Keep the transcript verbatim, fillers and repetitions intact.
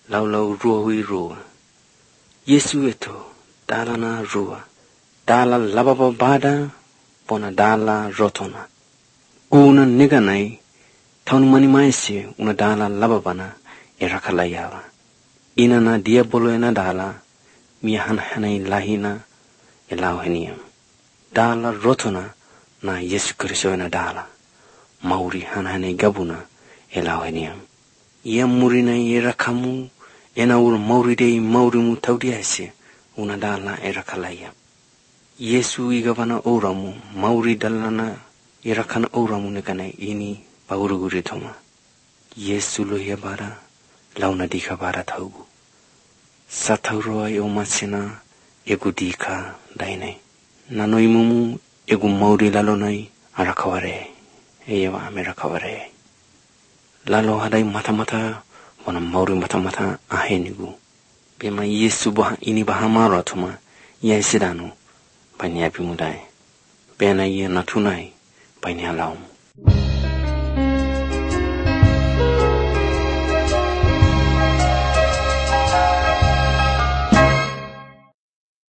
lau lau rua hui rua. Yesu itu dala na rua. Dala lababa bada pona dala rotona. Guna nega nai taun mani maisi una dala lababa na erakalayawa. Ina na dia bolo ena dala miahan hanai lahina elau heniam. Dala rotona na Yesu Kristo ena dala. Mauri hanhanai gabuna elau heniam. Ia murina era kamu ena ur mauri dei mauri mu taudiasi una dala erakalaya. Yesu igavana oramu mauri dalana erakana oramu nekane ini pauruguri thoma. Yesu lohia bara launa dika bara taugu. Satauroa e omasina egu dika daine. Nanoi mumu egu mauri lalonai arakaware. Ewa amerakaware. Lalo hadai mata-mata wana mauri mata-mata ahenigu. Bema Yesu bah ini bahamara thoma ia sidanu. Banyapi mudai. Bena ia natunai. Banyalau.